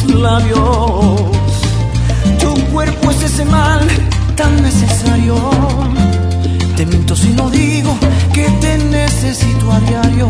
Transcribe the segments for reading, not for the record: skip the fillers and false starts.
labios. Tu cuerpo es ese mal tan necesario. Te miento si no digo que te necesito a diario.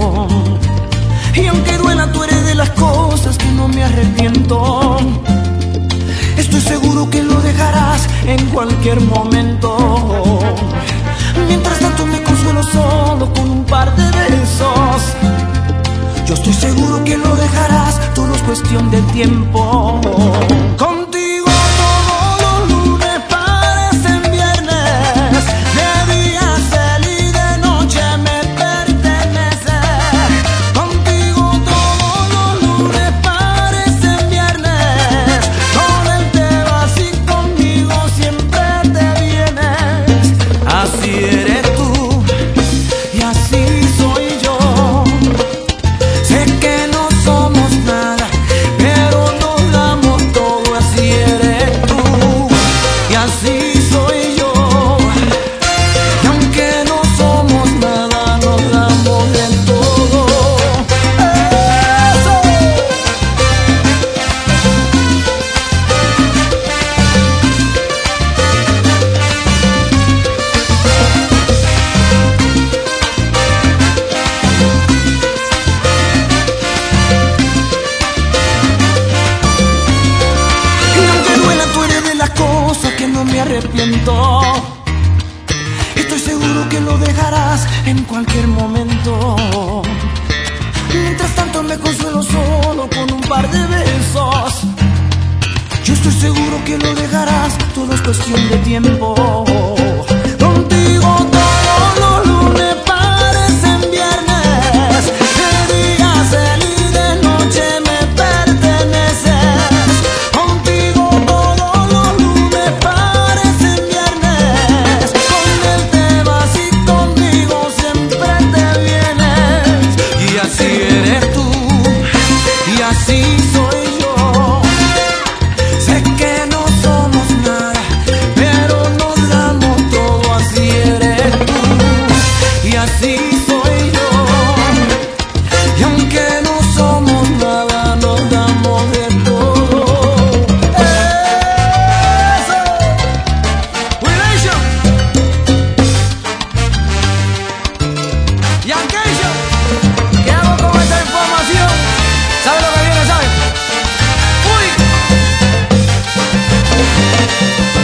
Y aunque duela, tú eres de las cosas que no me arrepiento. Estoy seguro que lo dejarás en cualquier momento. Mientras tanto me consuelo solo con un par de besos. Yo estoy seguro que lo dejarás, todo es cuestión de tiempo. Contigo todos los lunes parecen viernes, de día feliz, de noche me pertenece. Contigo todos los lunes parecen viernes, con él te vas y conmigo siempre te vienes. Así eres tú y así soy yo. Sé que no somos nada, pero nos damos todo. Así eres tú y así soy yo. Y aunque no somos nada, nos damos del todo. ¡Eso! Y aunque duela, tú eres de las cosas que no me arrepiento. Estoy seguro que lo dejarás en cualquier momento. Mientras tanto me consuelo solo con un par de besos. Yo estoy seguro que lo dejarás, todo es cuestión de tiempo. Contigo todos los lunes parecen viernes, de día feliz, de noche me perteneces. Contigo todos los lunes parecen viernes, con él te vas y conmigo siempre te vienes. Y así eres tú y así soy yo. Sé que no somos nada, pero nos damos todo. Así eres tú y así soy yo. Y aunque no somos nada, nos damos de todo. ¡Eso! Relation y Acation. ¿Qué hago con esta información? ¿Sabe lo que viene? ¿Sabe? ¡Uy!